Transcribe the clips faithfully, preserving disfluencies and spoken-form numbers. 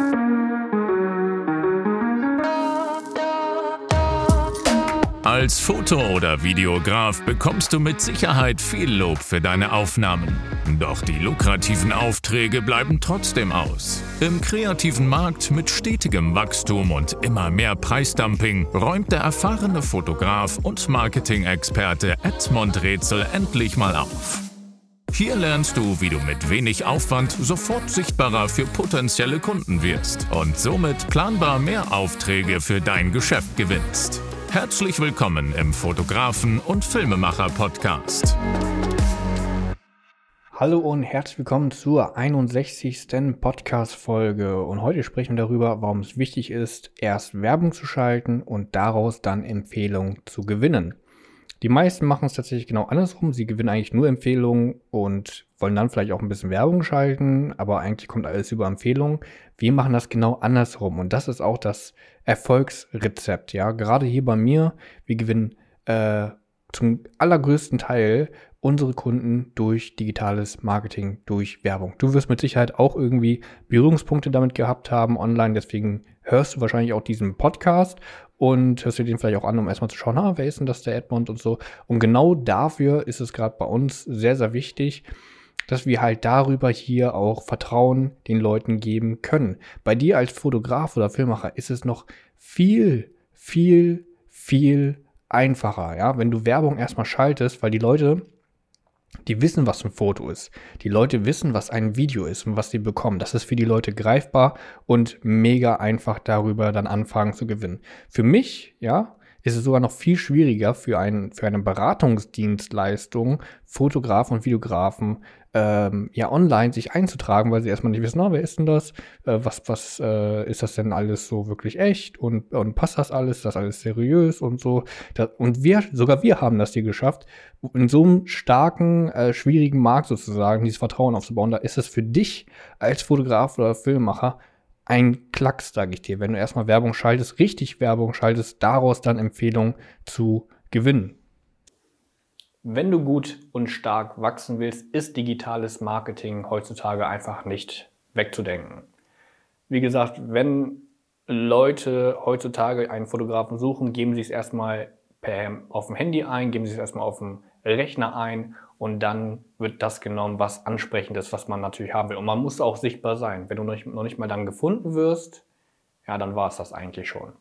Als Foto- oder Videograf bekommst du mit Sicherheit viel Lob für deine Aufnahmen. Doch die lukrativen Aufträge bleiben trotzdem aus. Im kreativen Markt mit stetigem Wachstum und immer mehr Preisdumping räumt der erfahrene Fotograf und Marketing-Experte Edmond Rätsel endlich mal auf. Hier lernst du, wie du mit wenig Aufwand sofort sichtbarer für potenzielle Kunden wirst und somit planbar mehr Aufträge für dein Geschäft gewinnst. Herzlich willkommen im Fotografen- und Filmemacher-Podcast. Hallo und herzlich willkommen zur einundsechzigsten Podcast-Folge. Und heute sprechen wir darüber, warum es wichtig ist, erst Werbung zu schalten und daraus dann Empfehlungen zu gewinnen. Die meisten machen es tatsächlich genau andersrum. Sie gewinnen eigentlich nur Empfehlungen und wollen dann vielleicht auch ein bisschen Werbung schalten, aber eigentlich kommt alles über Empfehlungen. Wir machen das genau andersrum und das ist auch das Erfolgsrezept. Ja, gerade hier bei mir, wir gewinnen äh, zum allergrößten Teil unsere Kunden durch digitales Marketing, durch Werbung. Du wirst mit Sicherheit auch irgendwie Berührungspunkte damit gehabt haben online, deswegen hörst du wahrscheinlich auch diesen Podcast und hörst dir den vielleicht auch an, um erstmal zu schauen, ah, wer ist denn das, der Edmond und so. Und genau dafür ist es gerade bei uns sehr, sehr wichtig, dass wir halt darüber hier auch Vertrauen den Leuten geben können. Bei dir als Fotograf oder Filmemacher ist es noch viel, viel, viel einfacher, ja, wenn du Werbung erstmal schaltest, weil die Leute, die wissen, was ein Foto ist. Die Leute wissen, was ein Video ist und was sie bekommen. Das ist für die Leute greifbar und mega einfach, darüber dann anfangen zu gewinnen. Für mich, ja, ist es sogar noch viel schwieriger für, einen, für eine Beratungsdienstleistung, Fotografen und Videografen ähm, ja online sich einzutragen, weil sie erstmal nicht wissen, na, wer ist denn das? Äh, was was äh, ist das denn alles so wirklich echt? Und, und passt das alles? Ist das alles seriös und so? Das, und wir, sogar wir haben das hier geschafft, in so einem starken, äh, schwierigen Markt sozusagen, dieses Vertrauen aufzubauen. Da ist es für dich als Fotograf oder Filmemacher ein Klacks, sage ich dir, wenn du erstmal Werbung schaltest, richtig Werbung schaltest, daraus dann Empfehlungen zu gewinnen. Wenn du gut und stark wachsen willst, ist digitales Marketing heutzutage einfach nicht wegzudenken. Wie gesagt, wenn Leute heutzutage einen Fotografen suchen, geben sie es erstmal per, auf dem Handy ein, geben sie es erstmal auf dem Rechner ein und dann wird das genommen, was ansprechend ist, was man natürlich haben will. Und man muss auch sichtbar sein. Wenn du noch nicht, noch nicht mal dann gefunden wirst, ja, dann war es das eigentlich schon.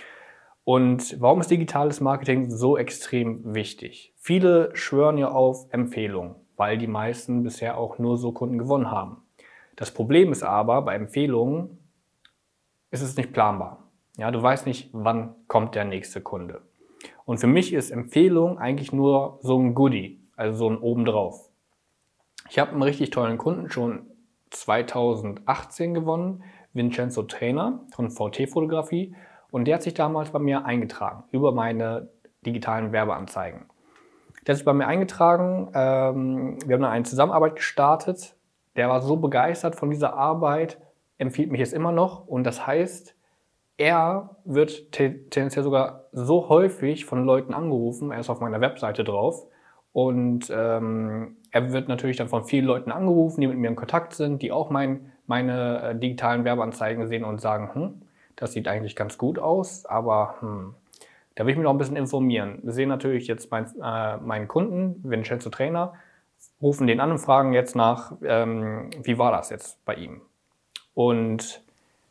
Und warum ist digitales Marketing so extrem wichtig? Viele schwören ja auf Empfehlungen, weil die meisten bisher auch nur so Kunden gewonnen haben. Das Problem ist aber, bei Empfehlungen ist es nicht planbar. Ja, du weißt nicht, wann kommt der nächste Kunde. Und für mich ist Empfehlung eigentlich nur so ein Goodie, also so ein obendrauf. Ich habe einen richtig tollen Kunden schon zweitausendachtzehn gewonnen, Vincenzo Trainer von V T-Fotografie. Und der hat sich damals bei mir eingetragen über meine digitalen Werbeanzeigen. Der hat sich bei mir eingetragen, ähm, wir haben dann eine Zusammenarbeit gestartet. Der war so begeistert von dieser Arbeit, empfiehlt mich jetzt immer noch. Und das heißt, er wird tendenziell sogar so häufig von Leuten angerufen, er ist auf meiner Webseite drauf. Und ähm, er wird natürlich dann von vielen Leuten angerufen, die mit mir in Kontakt sind, die auch mein, meine äh, digitalen Werbeanzeigen sehen und sagen, hm, das sieht eigentlich ganz gut aus, aber hm, da will ich mich noch ein bisschen informieren. Wir sehen natürlich jetzt mein, äh, meinen Kunden, Vincenzo Trainer, rufen den an und fragen jetzt nach, ähm, wie war das jetzt bei ihm? Und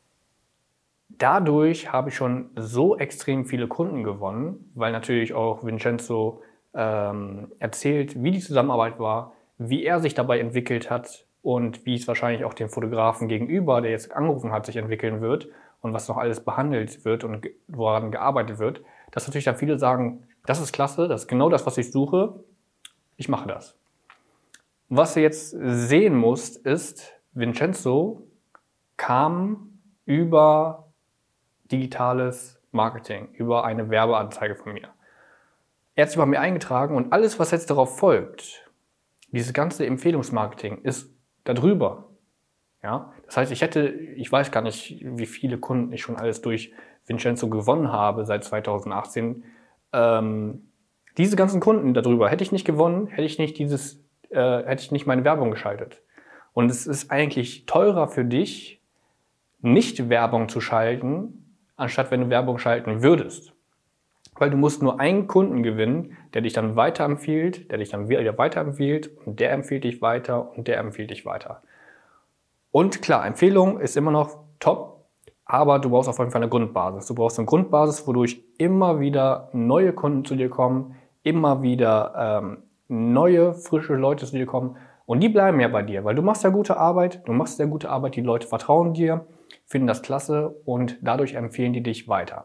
dadurch habe ich schon so extrem viele Kunden gewonnen, weil natürlich auch Vincenzo ähm, erzählt, wie die Zusammenarbeit war, wie er sich dabei entwickelt hat und wie es wahrscheinlich auch dem Fotografen gegenüber, der jetzt angerufen hat, sich entwickeln wird und was noch alles behandelt wird und woran gearbeitet wird, dass natürlich dann viele sagen, das ist klasse, das ist genau das, was ich suche, ich mache das. Was du jetzt sehen musst, ist, Vincenzo kam über digitales Marketing, über eine Werbeanzeige von mir. Er hat sich bei mir eingetragen und alles, was jetzt darauf folgt, dieses ganze Empfehlungsmarketing, ist darüber. Ja? Das heißt, ich hätte, ich weiß gar nicht, wie viele Kunden ich schon alles durch Vincenzo gewonnen habe seit zweitausendachtzehn. Ähm, diese ganzen Kunden darüber hätte ich nicht gewonnen, hätte ich nicht dieses, äh, hätte ich nicht meine Werbung geschaltet. Und es ist eigentlich teurer für dich, nicht Werbung zu schalten, anstatt wenn du Werbung schalten würdest. Weil du musst nur einen Kunden gewinnen, der dich dann weiterempfiehlt, der dich dann wieder weiterempfiehlt und der empfiehlt dich weiter und der empfiehlt dich weiter. Und klar, Empfehlung ist immer noch top, aber du brauchst auf jeden Fall eine Grundbasis. Du brauchst eine Grundbasis, wodurch immer wieder neue Kunden zu dir kommen, immer wieder ähm, neue, frische Leute zu dir kommen und die bleiben ja bei dir, weil du machst ja gute Arbeit, du machst ja gute Arbeit, die Leute vertrauen dir, finden das klasse und dadurch empfehlen die dich weiter.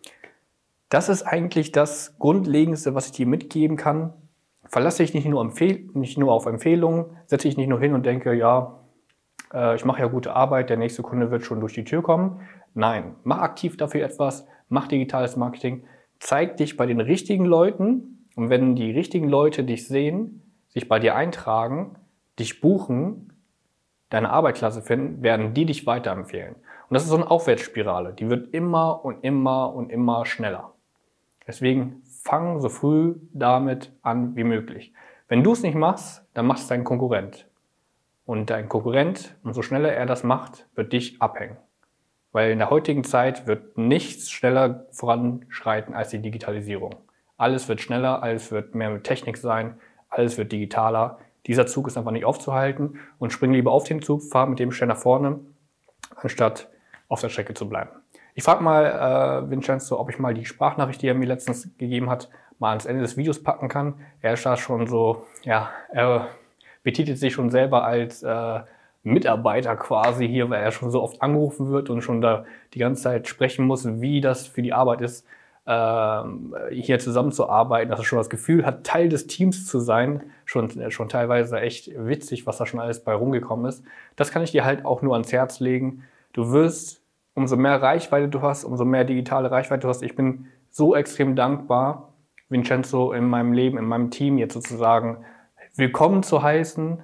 Das ist eigentlich das Grundlegendste, was ich dir mitgeben kann. Verlasse dich nicht nur, empfehl- nicht nur auf Empfehlungen, setze dich nicht nur hin und denke, ja, äh, ich mache ja gute Arbeit, der nächste Kunde wird schon durch die Tür kommen. Nein, mach aktiv dafür etwas, mach digitales Marketing, zeig dich bei den richtigen Leuten und wenn die richtigen Leute dich sehen, sich bei dir eintragen, dich buchen, deine Arbeitsklasse finden, werden die dich weiterempfehlen. Und das ist so eine Aufwärtsspirale, die wird immer und immer und immer schneller. Deswegen fang so früh damit an wie möglich. Wenn du es nicht machst, dann macht es dein Konkurrent. Und dein Konkurrent, umso schneller er das macht, wird dich abhängen. Weil in der heutigen Zeit wird nichts schneller voranschreiten als die Digitalisierung. Alles wird schneller, alles wird mehr mit Technik sein, alles wird digitaler. Dieser Zug ist einfach nicht aufzuhalten und spring lieber auf den Zug, fahr mit dem schnell nach vorne, anstatt auf der Strecke zu bleiben. Ich frage mal äh, Vincenzo, ob ich mal die Sprachnachricht, die er mir letztens gegeben hat, mal ans Ende des Videos packen kann. Er ist da schon so, ja, er betitelt sich schon selber als äh, Mitarbeiter quasi hier, weil er schon so oft angerufen wird und schon da die ganze Zeit sprechen muss, wie das für die Arbeit ist, äh, hier zusammenzuarbeiten, dass er schon das Gefühl hat, Teil des Teams zu sein. Schon, schon teilweise echt witzig, was da schon alles bei rumgekommen ist. Das kann ich dir halt auch nur ans Herz legen. Du wirst, umso mehr Reichweite du hast, umso mehr digitale Reichweite du hast. Ich bin so extrem dankbar, Vincenzo in meinem Leben, in meinem Team jetzt sozusagen willkommen zu heißen.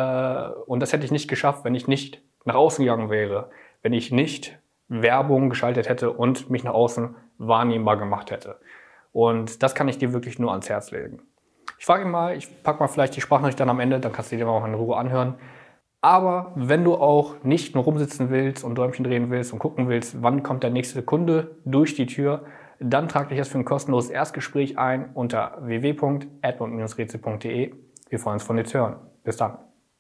Und das hätte ich nicht geschafft, wenn ich nicht nach außen gegangen wäre, wenn ich nicht Werbung geschaltet hätte und mich nach außen wahrnehmbar gemacht hätte. Und das kann ich dir wirklich nur ans Herz legen. Ich frage ihn mal, ich packe mal vielleicht die Sprachnachricht dann am Ende, dann kannst du dir mal auch in Ruhe anhören. Aber wenn du auch nicht nur rumsitzen willst und Däumchen drehen willst und gucken willst, wann kommt der nächste Kunde durch die Tür, dann trag dich jetzt für ein kostenloses Erstgespräch ein unter w w w punkt edmund rätsel punkt d e. Wir freuen uns von dir zu hören. Bis dann.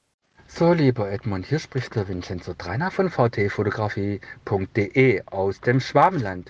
So, lieber Edmund, hier spricht der Vincenzo Treiner von v t fotografie punkt d e aus dem Schwabenland.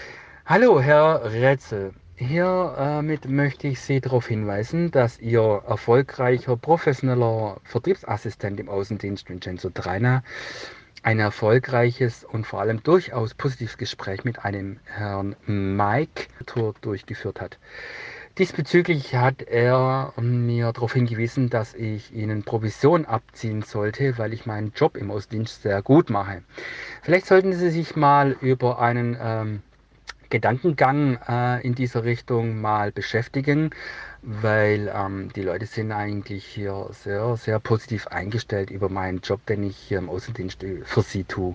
Hallo, Herr Rätsel. Hiermit möchte ich Sie darauf hinweisen, dass Ihr erfolgreicher professioneller Vertriebsassistent im Außendienst Vincenzo Treiner ein erfolgreiches und vor allem durchaus positives Gespräch mit einem Herrn Mike durchgeführt hat. Diesbezüglich hat er mir darauf hingewiesen, dass ich Ihnen Provision abziehen sollte, weil ich meinen Job im Außendienst sehr gut mache. Vielleicht sollten Sie sich mal über einen ähm, Gedankengang äh, in dieser Richtung mal beschäftigen, weil ähm, die Leute sind eigentlich hier sehr, sehr positiv eingestellt über meinen Job, den ich hier im Außendienst für sie tue.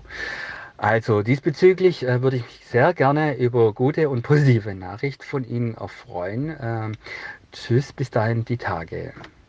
Also diesbezüglich äh, würde ich mich sehr gerne über gute und positive Nachricht von Ihnen erfreuen. Ähm, tschüss, bis dahin die Tage.